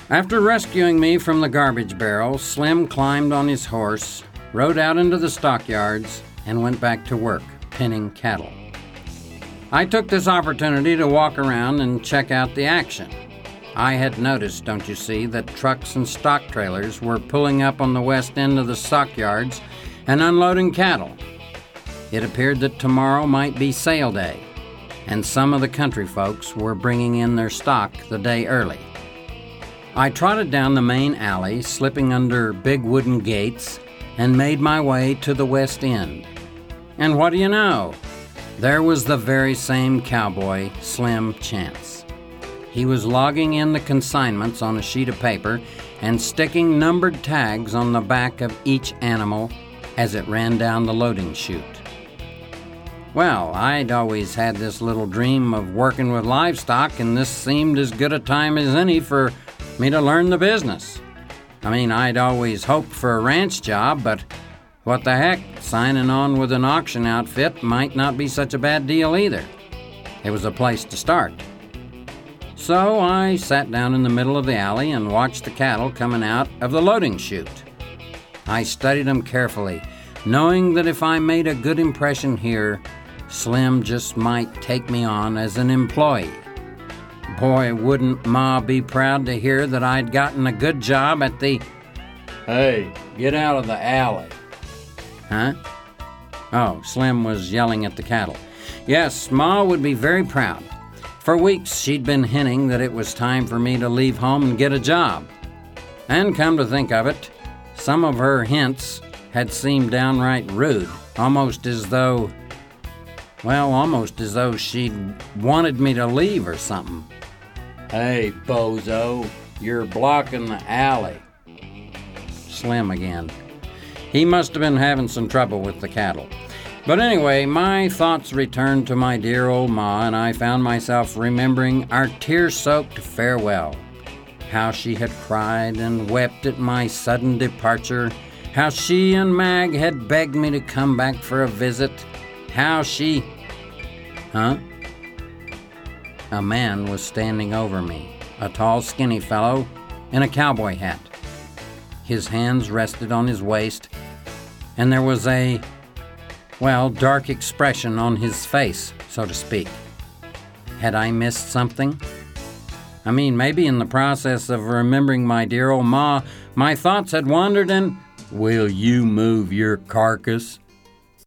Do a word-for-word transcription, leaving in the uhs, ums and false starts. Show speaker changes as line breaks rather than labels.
After rescuing me from the garbage barrel, Slim climbed on his horse, rode out into the stockyards, and went back to work, penning cattle. I took this opportunity to walk around and check out the action. I had noticed, don't you see, that trucks and stock trailers were pulling up on the west end of the stockyards and unloading cattle. It appeared that tomorrow might be sale day, and some of the country folks were bringing in their stock the day early. I trotted down the main alley, slipping under big wooden gates, and made my way to the west end. And what do you know? There was the very same cowboy, Slim Chance. He was logging in the consignments on a sheet of paper and sticking numbered tags on the back of each animal as it ran down the loading chute. Well, I'd always had this little dream of working with livestock, and this seemed as good a time as any for me to learn the business. I mean, I'd always hoped for a ranch job, but what the heck, signing on with an auction outfit might not be such a bad deal either. It was a place to start. So I sat down in the middle of the alley and watched the cattle coming out of the loading chute. I studied them carefully, knowing that if I made a good impression here, Slim just might take me on as an employee. Boy, wouldn't Ma be proud to hear that I'd gotten a good job at the... Hey, get out of the alley. Huh? Oh, Slim was yelling at the cattle. Yes, Ma would be very proud. For weeks, she'd been hinting that it was time for me to leave home and get a job. And come to think of it, some of her hints had seemed downright rude, almost as though... Well, almost as though she'd wanted me to leave or something. Hey, bozo, you're blocking the alley. Slim again. He must have been having some trouble with the cattle. But anyway, my thoughts returned to my dear old Ma, and I found myself remembering our tear-soaked farewell. How she had cried and wept at my sudden departure. How she and Mag had begged me to come back for a visit. How she... Huh? A man was standing over me, a tall, skinny fellow in a cowboy hat. His hands rested on his waist, and there was a, well, dark expression on his face, so to speak. Had I missed something? I mean, maybe in the process of remembering my dear old Ma, my thoughts had wandered and... Will you move your carcass?